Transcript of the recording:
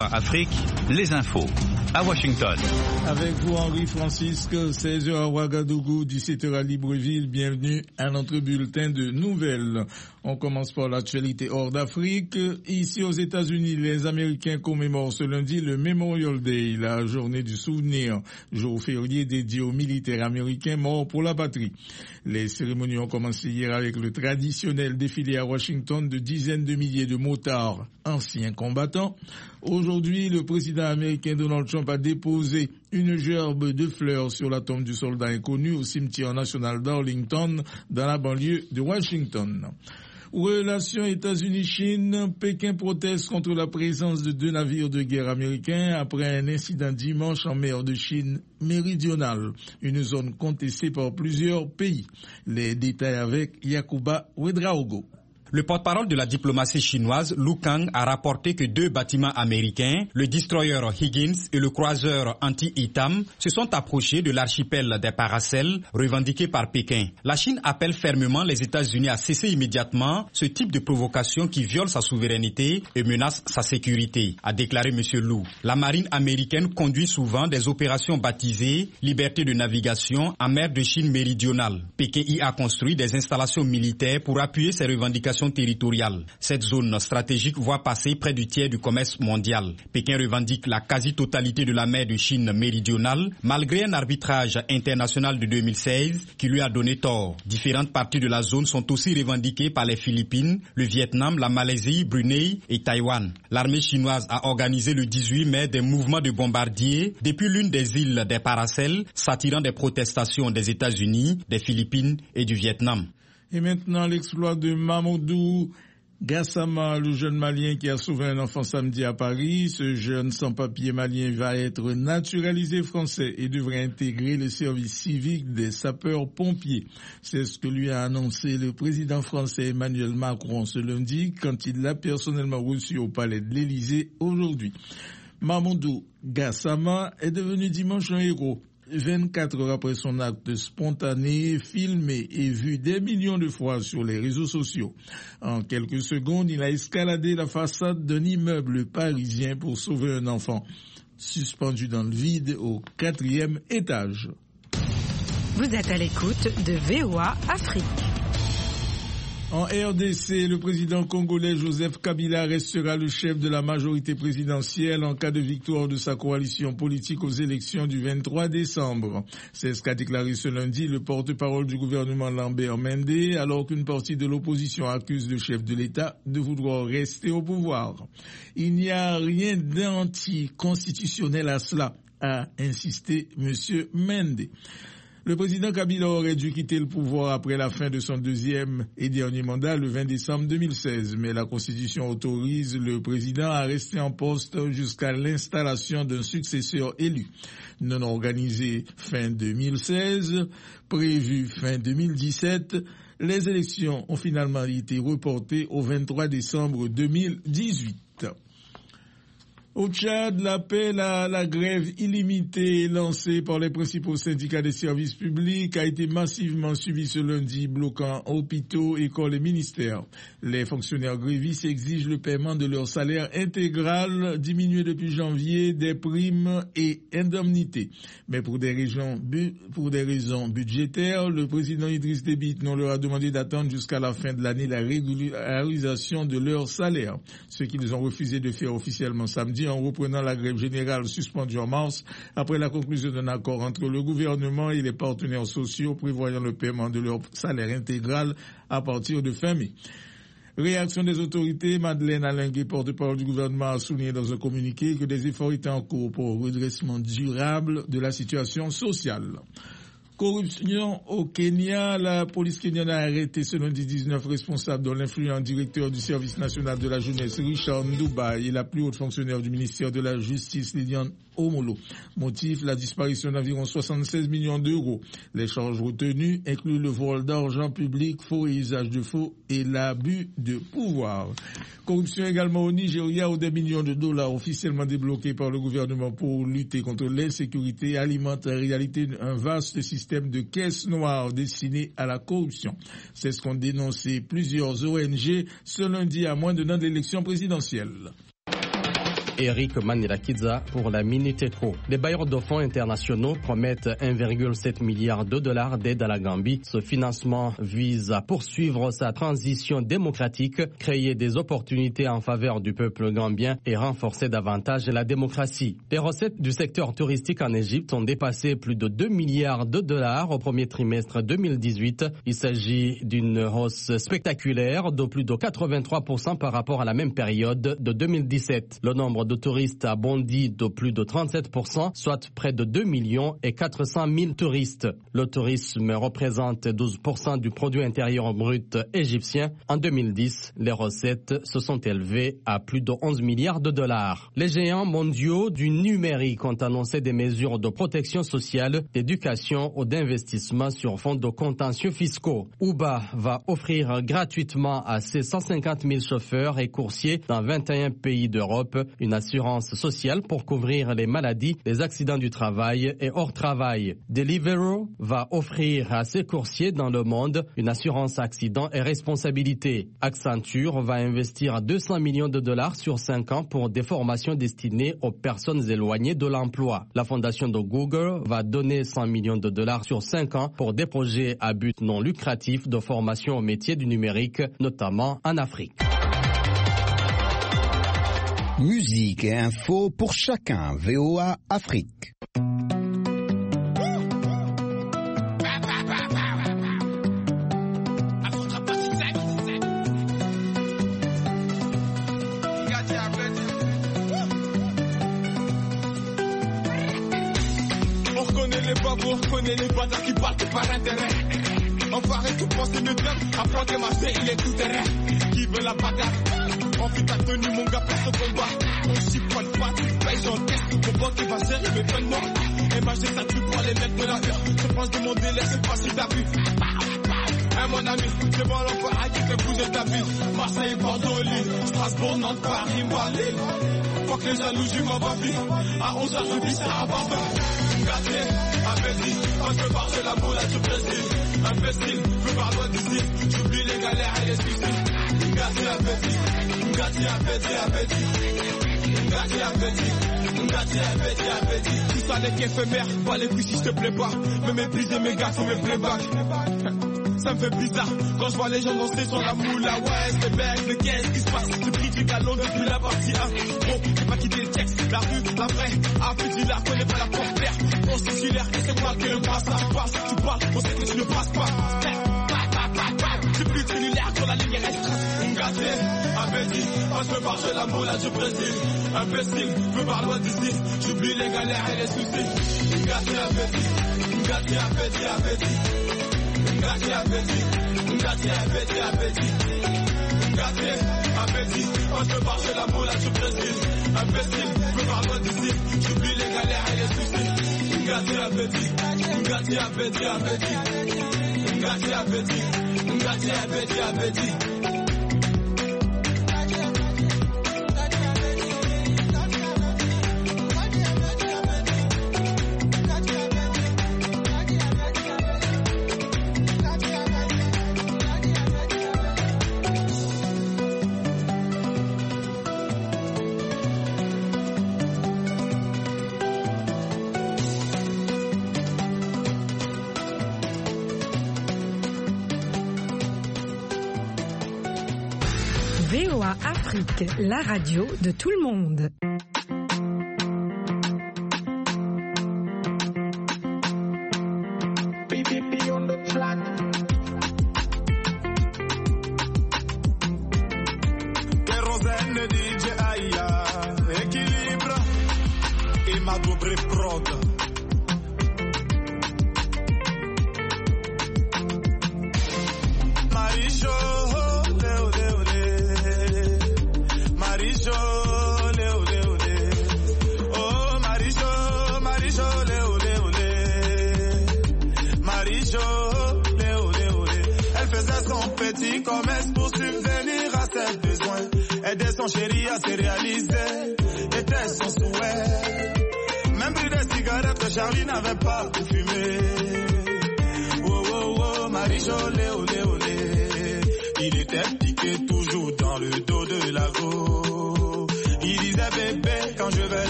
Afrique, les infos à Washington. Avec vous Henri Francisque, 16h à Ouagadougou, 17h à Libreville. Bienvenue à notre bulletin de nouvelles. On commence par l'actualité hors d'Afrique. Ici aux États-Unis, les Américains commémorent ce lundi le Memorial Day, la journée du souvenir, jour férié dédié aux militaires américains morts pour la patrie. Les cérémonies ont commencé hier avec le traditionnel défilé à Washington de dizaines de milliers de motards, anciens combattants. Aujourd'hui, le président américain Donald Trump a déposé une gerbe de fleurs sur la tombe du soldat inconnu au cimetière national d'Arlington, dans la banlieue de Washington. Relations États-Unis-Chine, Pékin proteste contre la présence de 2 navires de guerre américains après un incident dimanche en mer de Chine méridionale, une zone contestée par plusieurs pays. Les détails avec Yacouba Ouedraogo. Le porte-parole de la diplomatie chinoise, Lu Kang, a rapporté que 2 bâtiments américains, le destroyer Higgins et le croiseur anti-Itam, se sont approchés de l'archipel des Paracels, revendiqué par Pékin. La Chine appelle fermement les États-Unis à cesser immédiatement ce type de provocation qui viole sa souveraineté et menace sa sécurité, a déclaré M. Lu. La marine américaine conduit souvent des opérations baptisées « Liberté de navigation » en mer de Chine méridionale. Pékin y a construit des installations militaires pour appuyer ses revendications territoriale. Cette zone stratégique voit passer près du tiers du commerce mondial. Pékin revendique la quasi-totalité de la mer de Chine méridionale, malgré un arbitrage international de 2016 qui lui a donné tort. Différentes parties de la zone sont aussi revendiquées par les Philippines, le Vietnam, la Malaisie, Brunei et Taïwan. L'armée chinoise a organisé le 18 mai des mouvements de bombardiers depuis l'une des îles des Paracels, s'attirant des protestations des États-Unis, des Philippines et du Vietnam. Et maintenant, l'exploit de Mamadou Gassama, le jeune malien qui a sauvé un enfant samedi à Paris. Ce jeune sans-papier malien va être naturalisé français et devrait intégrer le service civique des sapeurs-pompiers. C'est ce que lui a annoncé le président français Emmanuel Macron ce lundi quand il l'a personnellement reçu au palais de l'Élysée aujourd'hui. Mamadou Gassama est devenu dimanche un héros. 24 heures après son acte spontané, filmé et vu des millions de fois sur les réseaux sociaux. En quelques secondes, il a escaladé la façade d'un immeuble parisien pour sauver un enfant, suspendu dans le vide au 4e étage. Vous êtes à l'écoute de VOA Afrique. En RDC, le président congolais Joseph Kabila restera le chef de la majorité présidentielle en cas de victoire de sa coalition politique aux élections du 23 décembre. C'est ce qu'a déclaré ce lundi le porte-parole du gouvernement Lambert Mende, alors qu'une partie de l'opposition accuse le chef de l'État de vouloir rester au pouvoir. Il n'y a rien d'anticonstitutionnel à cela, a insisté M. Mende. Le président Kabila aurait dû quitter le pouvoir après la fin de son 2e et dernier mandat le 20 décembre 2016, mais la Constitution autorise le président à rester en poste jusqu'à l'installation d'un successeur élu. Non organisé fin 2016, prévu fin 2017, les élections ont finalement été reportées au 23 décembre 2018. Au Tchad, l'appel à la grève illimitée lancé par les principaux syndicats des services publics a été massivement suivi ce lundi, bloquant hôpitaux, écoles et ministères. Les fonctionnaires grévistes exigent le paiement de leur salaire intégral, diminué depuis janvier, des primes et indemnités. Mais pour des raisons budgétaires, le président Idriss Déby Itno leur a demandé d'attendre jusqu'à la fin de l'année la régularisation de leur salaire, ce qu'ils ont refusé de faire officiellement samedi en reprenant la grève générale suspendue en mars après la conclusion d'un accord entre le gouvernement et les partenaires sociaux prévoyant le paiement de leur salaire intégral à partir de fin mai. Réaction des autorités, Madeleine Allenguer, porte-parole du gouvernement, a souligné dans un communiqué que des efforts étaient en cours pour le redressement durable de la situation sociale. Corruption au Kenya, la police kenyane a arrêté ce lundi 19 responsables dont l'influent directeur du service national de la jeunesse Richard Ndouba et la plus haute fonctionnaire du ministère de la Justice Liliane Omolo. Motif, la disparition d'environ 76 millions d'euros. Les charges retenues incluent le vol d'argent public, faux et usage de faux et l'abus de pouvoir. Corruption également au Nigeria où des millions de dollars officiellement débloqués par le gouvernement pour lutter contre l'insécurité alimentent en réalité un vaste système de caisses noires destinées à la corruption. C'est ce qu'ont dénoncé plusieurs ONG ce lundi à moins d'un an de l'élection présidentielle. Eric Manirakidza pour la Minute Éco. Les bailleurs de fonds internationaux promettent 1,7 milliard de dollars d'aide à la Gambie. Ce financement vise à poursuivre sa transition démocratique, créer des opportunités en faveur du peuple gambien et renforcer davantage la démocratie. Les recettes du secteur touristique en Égypte ont dépassé plus de 2 milliards de dollars au premier trimestre 2018. Il s'agit d'une hausse spectaculaire de plus de 83% par rapport à la même période de 2017. Le nombre de touristes a bondi de plus de 37%, soit près de 2 millions et 400 000 touristes. Le tourisme représente 12% du produit intérieur brut égyptien. En 2010, les recettes se sont élevées à plus de 11 milliards de dollars. Les géants mondiaux du numérique ont annoncé des mesures de protection sociale, d'éducation ou d'investissement sur fond de contentieux fiscaux. Uber va offrir gratuitement à ses 150 000 chauffeurs et coursiers dans 21 pays d'Europe une assurance sociale pour couvrir les maladies, les accidents du travail et hors travail. Deliveroo va offrir à ses coursiers dans le monde une assurance accident et responsabilité. Accenture va investir 200 millions de dollars sur 5 ans pour des formations destinées aux personnes éloignées de l'emploi. La fondation de Google va donner 100 millions de dollars sur 5 ans pour des projets à but non lucratif de formation au métier du numérique, notamment en Afrique. Musique et info pour chacun. VOA Afrique. On reconnaît les bâtards qui parlent que par intérêt. Enfoiré, tout pense qu'il me donne. Apprends que marcher, il est tout terrain. Qui veut la bagarre? On fait ta tenue, mon gars, place au combat. On chipote pas, tu payes, j'en teste. Mon banque qui va gérer mes peines mortes. Et ma ça tu prends les mecs de la rue. Je pense de mon délai, c'est pas si t'as vu. Hein, mon ami, c'est bon l'enfoiré qui fait bouger ta vie. Marseille, Bordeaux, Lille, Strasbourg, Nantes, Paris, Malais. Faut que les jaloux, j'y m'en va vite. À 11h, je vis ça à Barbara. Gâté, appétit, quand je pars, j'ai la boule à du Brésil. Imbécile, je pars loin d'ici. J'oublie les galères et les suicides. Gâté, appétit, gâté, appétit, appétit. Gâté, appétit, gâté, appétit, appétit. Tout ça n'est qu'éphémère, pas les couilles si je te plais pas. Me mépriser mes gars, faut mes playbacks. Ça me fait bizarre quand je vois les gens danser sur la moula. Ouais, c'est bête, mais qu'est-ce qui se passe? Je critique à Londres depuis la partie 1. Bon, j'ai pas quitté le texte, la rue, la vraie. Affût, la connais pas la portière. On suicidaire, et c'est moi qui le passage passe. Tu parles, on sait que tu ne passes pas. J'ai plus de cellulaire sur la ligne restreinte. Gâté, appétit, quand je pars, j'ai la moula du Brésil. Imbécile, je pars loin d'ici. J'oublie les galères et les soucis. Gâté, appétit, gâté, appétit, appétit. Gâté, appétit, gâté, appétit, appétit. Gâté, appétit, quand je pars, j'ai la moula du Brésil. Imbécile, je pars loin d'ici. J'oublie les galères et les soucis. Gâté, appétit, gâté, appétit, appétit. Gâté, appétit, gâté, appétit, appétit. VOA Afrique, la radio de tout le monde. Kérosène DJ Aya, équilibre et ma double prod. Marijo, commerce pour subvenir à ses besoins. Aider son chéri à se réaliser était son souhait. Même pris des cigarettes que Charlie n'avait pas pour fumer. Oh oh oh, Marie-Jo, olé olé olé. Il était piqué toujours dans le dos de la go. Il disait bébé, je vais